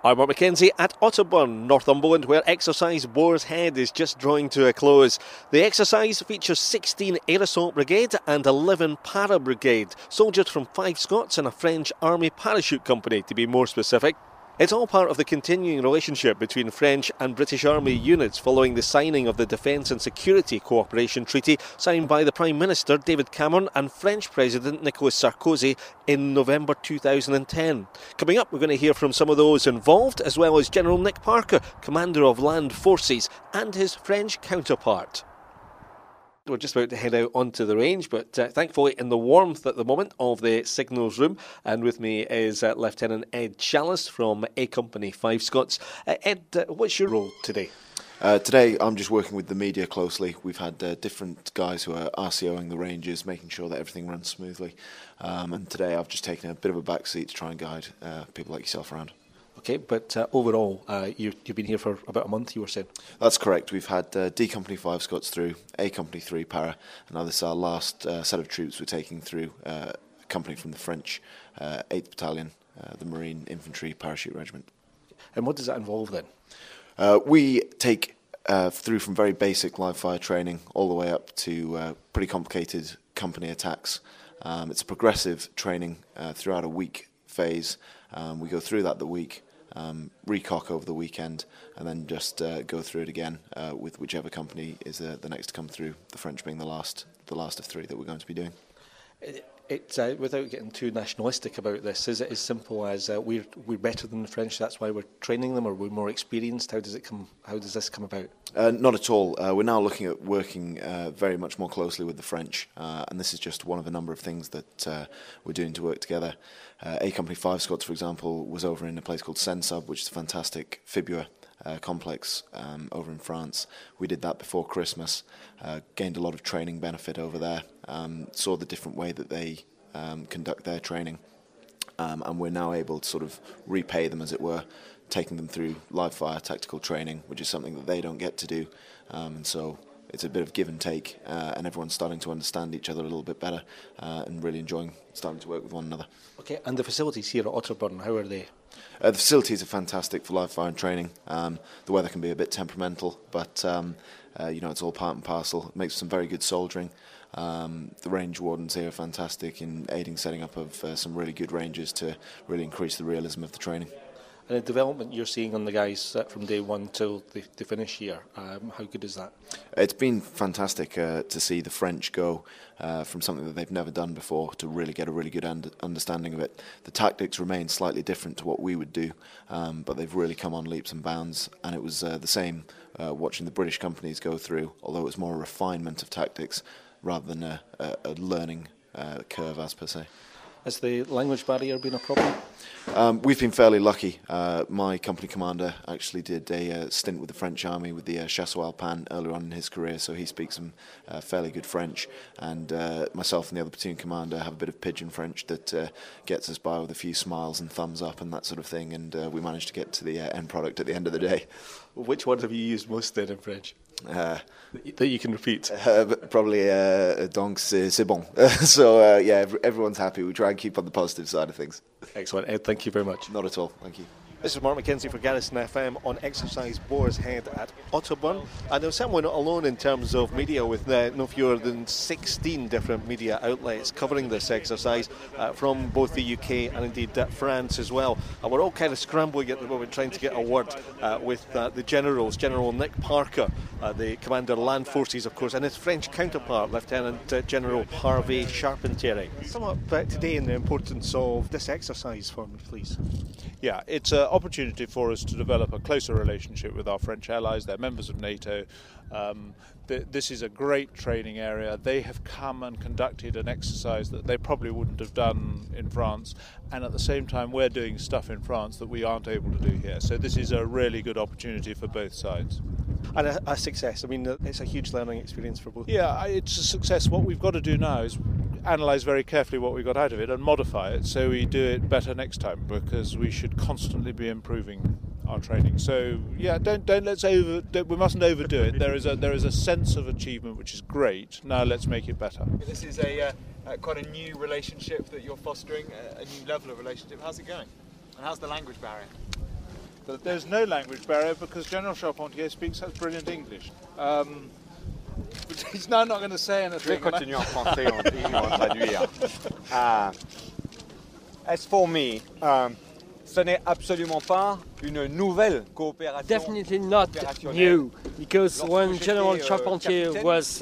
I'm Mark Mackenzie at Otterburn, Northumberland, where exercise Boar's Head is just drawing to a close. The exercise features 16 Air Assault Brigade and 11 Para Brigade, soldiers from 5 Scots and a French Army Parachute Company, to be more specific. It's all part of the continuing relationship between French and British Army units following the signing of the Defence and Security Cooperation Treaty signed by the Prime Minister David Cameron and French President Nicolas Sarkozy in November 2010. Coming up, we're going to hear from some of those involved, as well as General Nick Parker, Commander of Land Forces, and his French counterpart. We're just about to head out onto the range, but thankfully in the warmth at the moment of the signals room. And with me is Lieutenant Ed Chalice from A Company 5 Scots. Ed, what's your role today? Today I'm just working with the media closely. We've had different guys who are RCOing the ranges, making sure that everything runs smoothly. And today I've just taken a bit of a back seat to try and guide people like yourself around. Okay, but overall, you've been here for about a month, you were saying? That's correct. We've had D Company 5 Scots through, A Company 3 Para, and now this is our last set of troops we're taking through a company from the French 8th Battalion, the Marine Infantry Parachute Regiment. And what does that involve then? We take through from very basic live fire training all the way up to pretty complicated company attacks. It's a progressive training throughout a week phase. We go through that the week, recock over the weekend, and then just go through it again with whichever company is the next to come through, the French being the last of 3 that we're going to be doing. Without getting too nationalistic about this, is it as simple as we're better than the French, that's why we're training them, or we're more experienced? How does this come about? Not at all. We're now looking at working very much more closely with the French, and this is just one of a number of things that we're doing to work together. A Company 5 Scots, for example, was over in a place called Sensub, which is a fantastic fibula complex over in France. We did that before Christmas, gained a lot of training benefit over there, saw the different way that they conduct their training, and we're now able to sort of repay them, as it were, taking them through live fire tactical training, which is something that they don't get to do, and so it's a bit of give and take, and everyone's starting to understand each other a little bit better and really enjoying starting to work with one another. Okay, and the facilities here at Otterburn, how are they? The facilities are fantastic for live fire and training. The weather can be a bit temperamental, but it's all part and parcel. It makes some very good soldiering. The range wardens here are fantastic in aiding setting up of some really good ranges to really increase the realism of the training. And the development you're seeing on the guys from day one till they finish here, how good is that? It's been fantastic to see the French go from something that they've never done before to really get a really good understanding of it. The tactics remain slightly different to what we would do, but they've really come on leaps and bounds, and it was the same watching the British companies go through, although it was more a refinement of tactics rather than a learning curve as per se. Has the language barrier been a problem? We've been fairly lucky. My company commander actually did a stint with the French Army with the Chasseurs Alpins earlier on in his career, so he speaks some fairly good French. And myself and the other platoon commander have a bit of pidgin French that gets us by with a few smiles and thumbs up and that sort of thing, and we managed to get to the end product at the end of the day. Which words have you used most then in French? That you can repeat? Probably donc c'est bon. So everyone's happy. We try and keep on the positive side of things. Excellent, Ed, thank you very much. Not at all, thank you. This is Mark Mackenzie for Garrison FM on Exercise Boar's Head at Otterburn. And I'm certainly not alone in terms of media, with no fewer than 16 different media outlets covering this exercise from both the UK and indeed France as well. And we're all kind of scrambling at the moment trying to get a word with the generals, General Nick Parker, the Commander of Land Forces, of course, and his French counterpart, Lieutenant General Hervé Charpentier. Sum up today and the importance of this exercise for me, please. Yeah, it's an opportunity for us to develop a closer relationship with our French allies. They're members of NATO. This is a great training area. They have come and conducted an exercise that they probably wouldn't have done in France, and at the same time we're doing stuff in France that we aren't able to do here. So this is a really good opportunity for both sides. And a success. I mean, it's a huge learning experience for both. Yeah, it's a success. What we've got to do now is analyse very carefully what we got out of it and modify it so we do it better next time, because we should constantly be improving our training. So yeah, we mustn't overdo it. There is a sense of achievement which is great. Now let's make it better. This is quite a new relationship that you're fostering, a new level of relationship. How's it going? And how's the language barrier? that there's no language barrier because General Charpentier speaks such brilliant English. But he's now not going to say anything. Je vais continuer en français, on va traduire. As for me, ce n'est absolument pas une nouvelle coopération. Definitely not new, because when General Charpentier was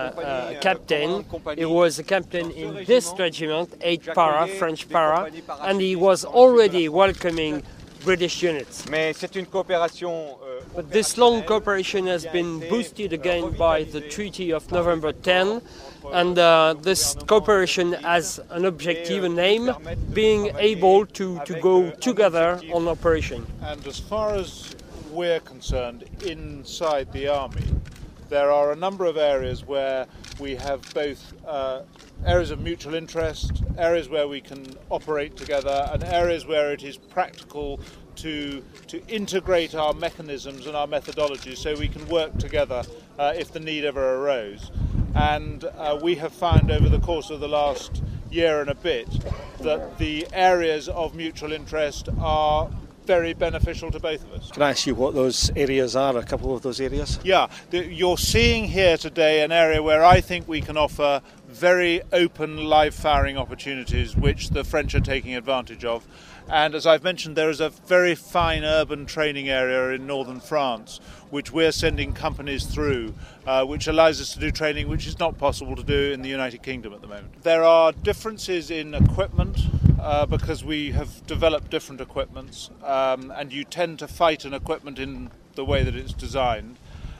captain, he was a captain in this regiment, 8 para, French para, and he was already welcoming British units. Mais c'est une coopération. But this long cooperation has been boosted again by the Treaty of November 10, and this cooperation has an objective, an aim, being able to go together on operation. And as far as we're concerned, inside the army, there are a number of areas where we have both areas of mutual interest, areas where we can operate together, and areas where it is practical to integrate our mechanisms and our methodologies so we can work together if the need ever arose. And we have found over the course of the last year and a bit that the areas of mutual interest are very beneficial to both of us. Can I ask you what those areas are, a couple of those areas? Yeah, you're seeing here today an area where I think we can offer very open live firing opportunities which the French are taking advantage of. And as I've mentioned, there is a very fine urban training area in northern France which we're sending companies through, which allows us to do training which is not possible to do in the United Kingdom at the moment. There are differences in equipment because we have developed different equipments, and you tend to fight an equipment in the way that it's designed.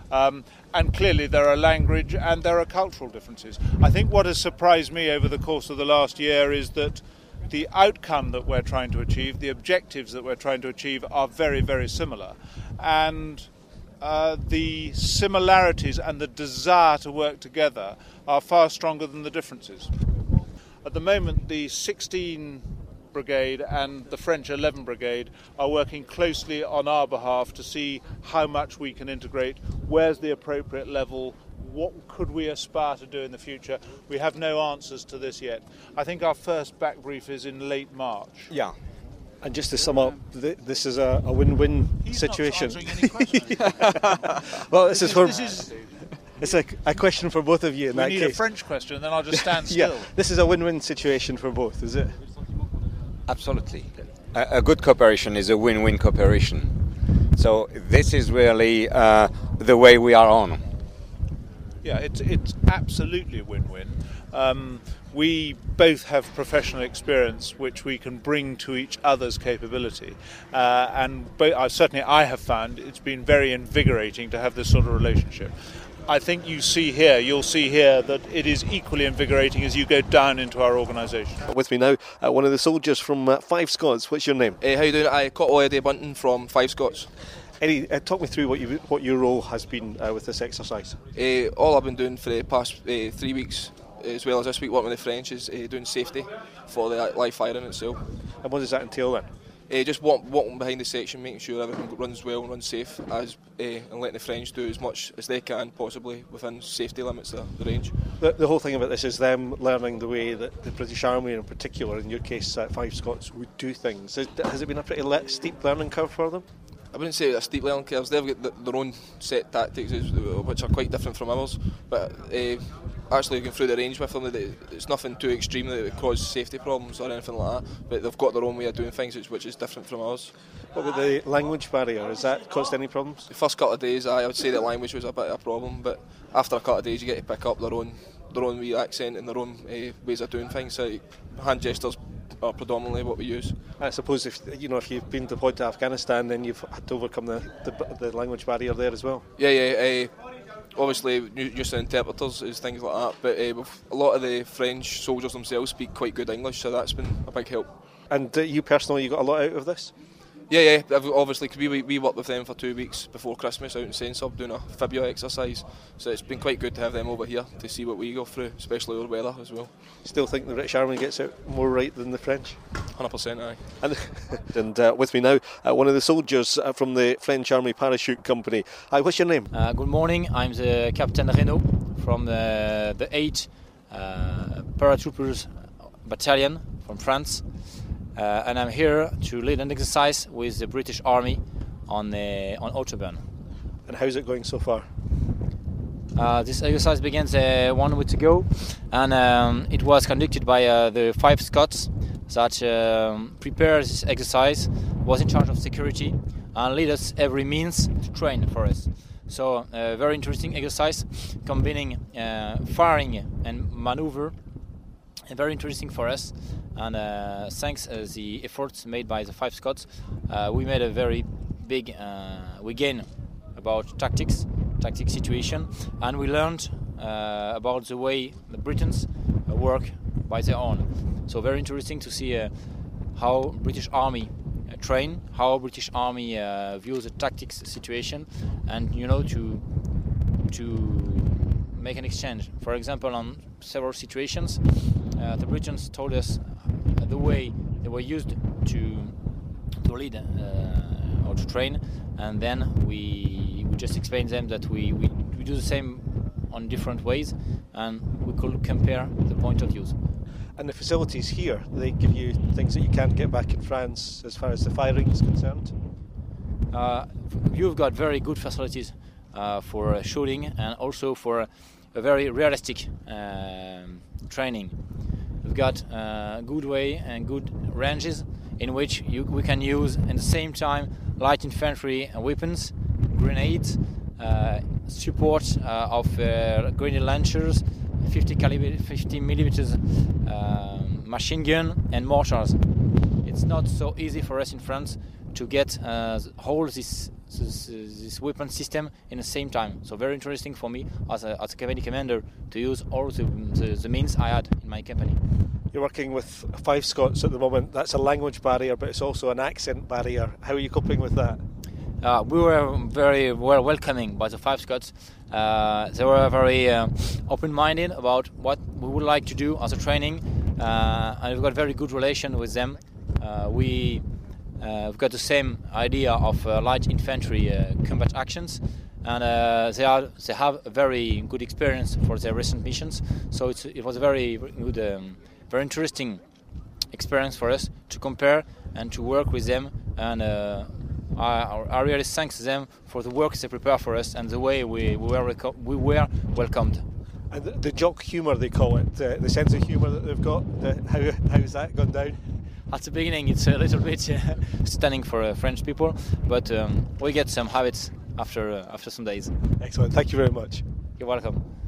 And clearly there are language and there are cultural differences. I think what has surprised me over the course of the last year is that the outcome that we're trying to achieve, the objectives that we're trying to achieve are very, very similar. And the similarities and the desire to work together are far stronger than the differences. At the moment, the 16 Brigade and the French 11 Brigade are working closely on our behalf to see how much we can integrate, where's the appropriate level, what could we aspire to do in the future. We have no answers to this yet. I think our first back brief is in late March. Yeah. And just to sum up, this is a win-win situation. He's not answering any questions. Well, it's a question for both of you in that case. We need a French question, then I'll just stand still. Yeah, this is a win-win situation for both, is it? Absolutely. A good cooperation is a win-win cooperation. So this is really the way we are on. Yeah, it's absolutely a win-win. We both have professional experience which we can bring to each other's capability, and certainly I have found it's been very invigorating to have this sort of relationship. I think you'll see here that it is equally invigorating as you go down into our organisation. With me now, one of the soldiers from 5 Scots. What's your name? How you doing? I Cottle Eddie Bunton from 5 Scots. Eddie, talk me through what your role has been with this exercise. All I've been doing for the past 3 weeks, as well as this week working with the French, is doing safety for the live firing itself. And what does that entail then? Just walking behind the section, making sure everything runs well and runs safe, and letting the French do as much as they can possibly within safety limits of the range. The whole thing about this is them learning the way that the British Army, in particular, in your case 5 Scots, would do things. Has it been a pretty steep learning curve for them? I wouldn't say it's a steep learning curve. They've got their own set tactics which are quite different from ours, but actually going through the range with them, it's nothing too extreme that would cause safety problems or anything like that, but they've got their own way of doing things which is different from ours. What about the language barrier? Has that caused any problems? The first couple of days I would say that language was a bit of a problem, but after a couple of days you get to pick up their own wee accent and their own ways of doing things. So hand gestures are predominantly what we use. I suppose if you've been deployed to Afghanistan, then you've had to overcome the language barrier there as well. Yeah. Obviously, using interpreters is things like that, but a lot of the French soldiers themselves speak quite good English, so that's been a big help. And you personally, you got a lot out of this? Yeah. Obviously, because we worked with them for 2 weeks before Christmas out in Sensor doing a Fibula exercise, so it's been quite good to have them over here to see what we go through, especially our weather as well. Still think the British Army gets it more right than the French? 100%, aye. And with me now, one of the soldiers from the French Army Parachute Company. Hi, what's your name? Good morning, I'm the Captain Renaud from the 8th Paratroopers Battalion from France. And I'm here to lead an exercise with the British Army on Autobahn. And how's it going so far? This exercise began 1 week ago, and it was conducted by the 5 Scots that prepared this exercise, was in charge of security, and led us every means to train for us. So a very interesting exercise, combining firing and maneuver, and very interesting for us. And thanks the efforts made by the 5 Scots, we made a very big, we gained about tactics situation, and we learned about the way the Britons work by their own. So very interesting to see how British Army train, how British Army views the tactics situation, and to make an exchange. For example, on several situations, the Britons told us the way they were used to lead or to train, and then we just explained them that we do the same on different ways, and we could compare the point of views. And the facilities here, they give you things that you can't get back in France as far as the firing is concerned? You've got very good facilities for shooting, and also for a very realistic training. We've got good way and good ranges in which we can use at the same time light infantry weapons, grenades, support of grenade launchers, 50 millimeters machine gun and mortars. It's not so easy for us in France to get all this weapon system in the same time. So very interesting for me as a company commander to use all the means I had in my company. You're working with 5 Scots at the moment. That's a language barrier, but it's also an accent barrier. How are you coping with that? We were very well welcoming by the 5 Scots. They were very open-minded about what we would like to do as a training, and we've got a very good relation with them. We've got the same idea of light infantry combat actions, and they have a very good experience for their recent missions. So it was a very good, very interesting experience for us to compare and to work with them, and I really thank them for the work they prepare for us and the way we were welcomed. And the jock humour, they call it, the sense of humour that they've got, how's that gone down? At the beginning it's a little bit stunning for French people, but we get some habits after some days. Excellent, thank you very much. You're welcome.